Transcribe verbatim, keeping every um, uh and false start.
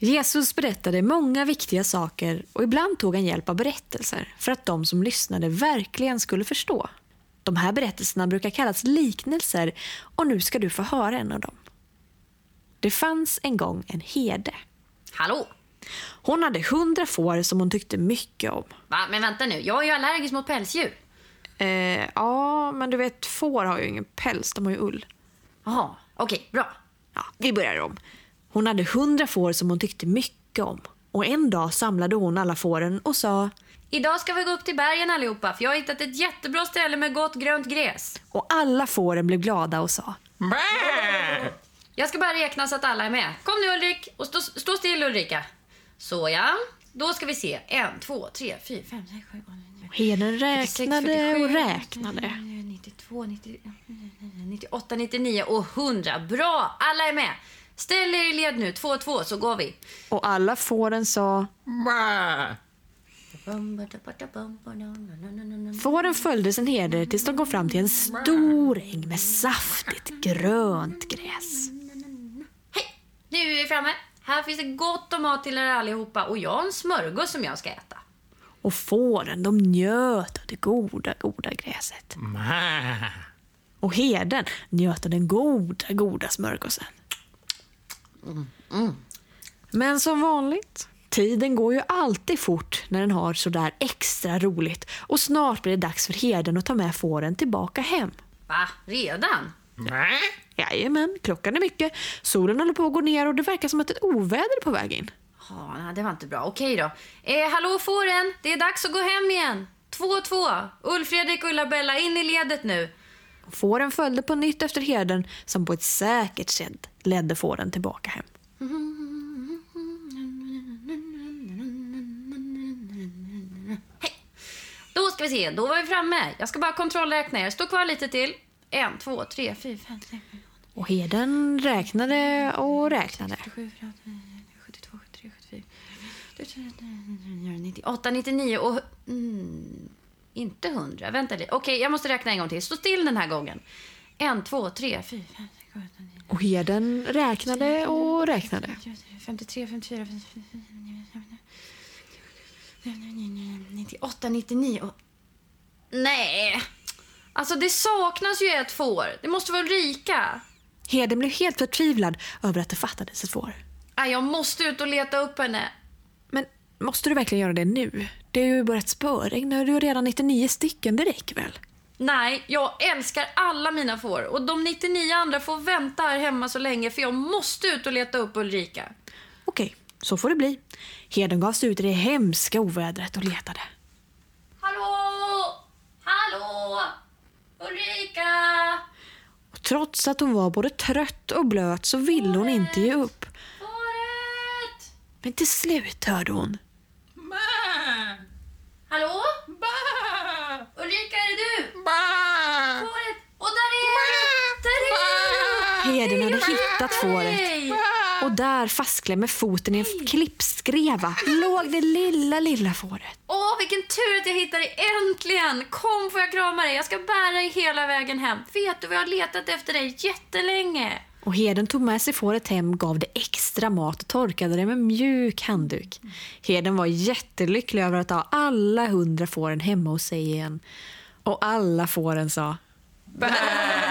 Jesus berättade många viktiga saker och ibland tog han hjälp av berättelser för att de som lyssnade verkligen skulle förstå. De här berättelserna brukar kallas liknelser och nu ska du få höra en av dem. Det fanns en gång en herde. Hallå? Hon hade hundra får som hon tyckte mycket om. Va? Men vänta nu, jag är ju allergisk mot pälsdjur. Eh, ja, men du vet, får har ju ingen päls, de har ju ull. Jaha, okej, bra. Ja, vi börjar om. Hon hade hundra får som hon tyckte mycket om. Och en dag samlade hon alla fåren och sa: Idag ska vi gå upp till bergen allihopa, för jag har hittat ett jättebra ställe med gott grönt gräs. Och alla fåren blev glada och sa: Bä! Jag ska bara räkna så att alla är med. Kom nu Ulrik, och stå, stå still Ulrika. Så ja, då ska vi se. En, två, tre, fyra, fem, sex, sju, åtta, nio. Heden räknade och räknade. nittiotvå, nittio, nittioåtta, nittionio och hundra. Bra, alla är med. Ställ er i led nu, två, två, så går vi. Och alla fåren sa: Bä! Fåren följde sin herde tills de kom fram till en stor äng med saftigt grönt gräs. Hej, nu är vi framme. Här finns det gott om mat till er allihopa och jag har en smörgås som jag ska äta. Och fåren, de njöt av det goda, goda gräset. Mä! Och herden njöt av den goda, goda smörgåsen. Mm, mm. Men som vanligt, tiden går ju alltid fort när den har så där extra roligt. Och snart blir det dags för herden att ta med fåren tillbaka hem. Va? Redan? Mä! Jajamän, klockan är mycket. Solen håller på att gå ner och det verkar som att ett oväder är på väg in. Ja, nej, det var inte bra. Okej då. Eh, hallå fåren, det är dags att gå hem igen. Två, två. Ulf-Fredrik och Ulla-Bella, in i ledet nu. Fåren följde på nytt efter herden som på ett säkert sätt ledde fåren tillbaka hem. Hej. Då ska vi se, då var vi framme. Jag ska bara kontrollräkna er. Stå kvar lite till. En, två, tre, fyra, fem, sex, sju, Och herden räknade och räknade. sjuttiotvå, sjuttiotre, sjuttiofyra, nittioåtta, nittionio och... Mm, inte hundra. Vänta lite. Okej, jag måste räkna en gång till. Stå still den här gången. En, två, tre, fyra, fem, sex, sju, åtta, nio. Och herden räknade och räknade. femtiotre, femtiofyra, nittioåtta, nittionio och... Nej! Alltså det saknas ju ett får. Det måste vara Ulrika. Herden blev helt förtvivlad över att det fattades ett får. Nej, jag måste ut och leta upp henne. Men måste du verkligen göra det nu? Det har ju börjat spöregna och du har redan nittionio stycken, det räcker väl? Nej, jag älskar alla mina får. Och de nittionio andra får vänta här hemma så länge, för jag måste ut och leta upp Ulrika. Okej, så får det bli. Herden gav sig ut i det hemska ovädret och letade. Hallå! Hallå! Ulrika! Och trots att hon var både trött och blöt så ville hon inte ge upp. Fåret! Men till slut hörde hon: Mä! Hallå? Bä! Ulrika, är det du? Bä! Fåret! Och där är du! Där är du! Herden hade hittat fåret. Hej! Och där fastklämd med foten i en klippskreva låg det lilla, lilla fåret. Åh, vilken tur att jag hittade dig äntligen! Kom, får jag krama dig? Jag ska bära dig hela vägen hem. Vet du, vi har letat efter dig jättelänge. Och herden tog med sig fåret hem, gav det extra mat och torkade det med mjuk handduk. Herden var jättelycklig över att ha alla hundra fåren hemma hos sig igen. Och alla fåren sa: Bä!